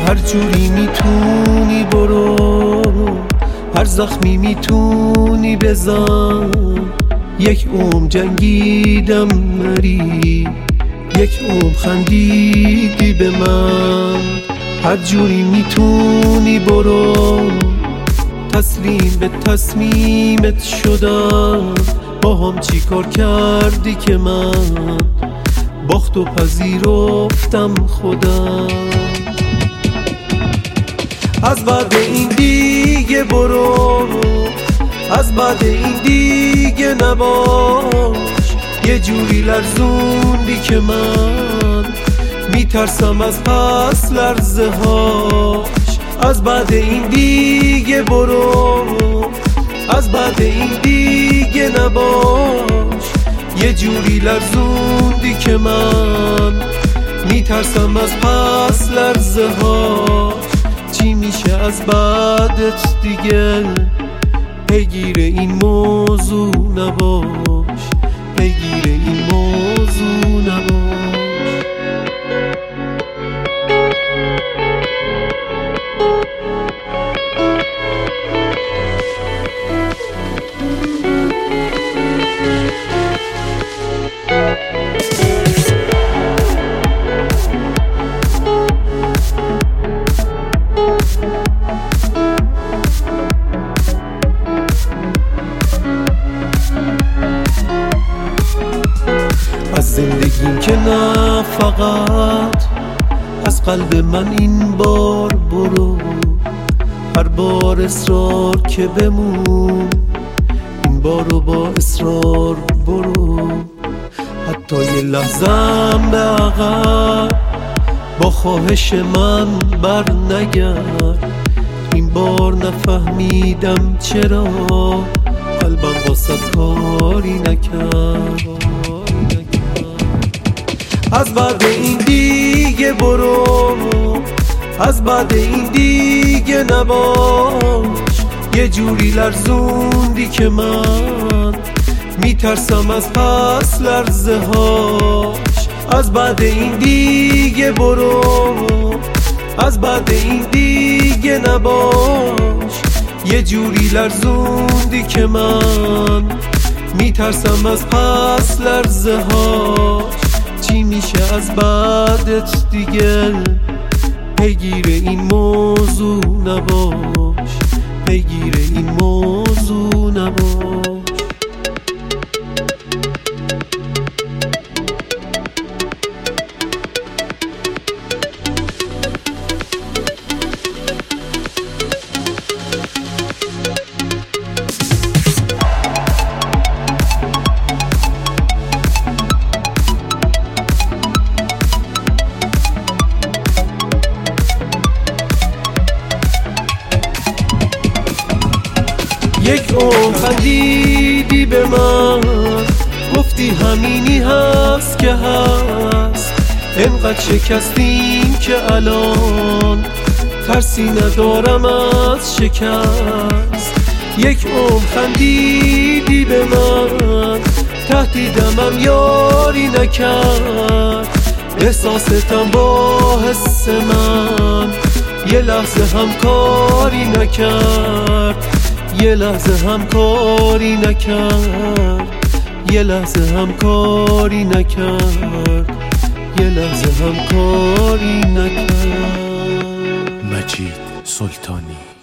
هر جوری میتونی برو، هر زخمی میتونی بزن. یک جنگیدم نری، یک خندیدی به من. هر جوری میتونی برو، تسلیم به تصمیمت شدم. با هم چی کار کردی که من باختو پذیرفتم خودم. از بعد این دیگه برو، از بعد این دیگه نباش. یه جوری لرزوندی که من میترسم از پس لرزه هاش. از بعد این دیگه برو، از بعد این دیگه نباش. یه جوری لرزوندی که من میترسم از پس لرزه هاش. چی میشه از بعدت دیگه؟ پیگیر این موضوع نباش، پیگیر این موضوع نباش. از زندگیم که نه فقط از قلب من این بار برو. هر بار اصرار که بمون، این بارو با اصرار برو. حتی یه لحظم به عقب با خواهش من بر نگرد. این بار نفهمیدم چرا قلبم واسه کاری نکرد. از بعد این دیگه برو، از بعد این دیگه نباش. یه جوری لرزوندی که من میترسم از پس لرزه هاش. از بعد این دیگه برو، از بعد این دیگه نباش. یه جوری لرزوندی که من میترسم از پس لرزه هاش. چی میشه از بعدت دیگه؟ پیگیر این موضوع نباش، پیگیر این موضوع نباش. یک خندیدی به من، گفتی همینی هست که هست. انقدر شکستیم که الان ترسی ندارم از شکست. یک خندیدی به من، تهدیدمم یاری نکرد. احساستم با حس من یه لحظه همکاری نکرد. یه لحظه همکاری نکرد، یه لحظه همکاری نکرد، یه لحظه همکاری نکرد. مجید سلطانی.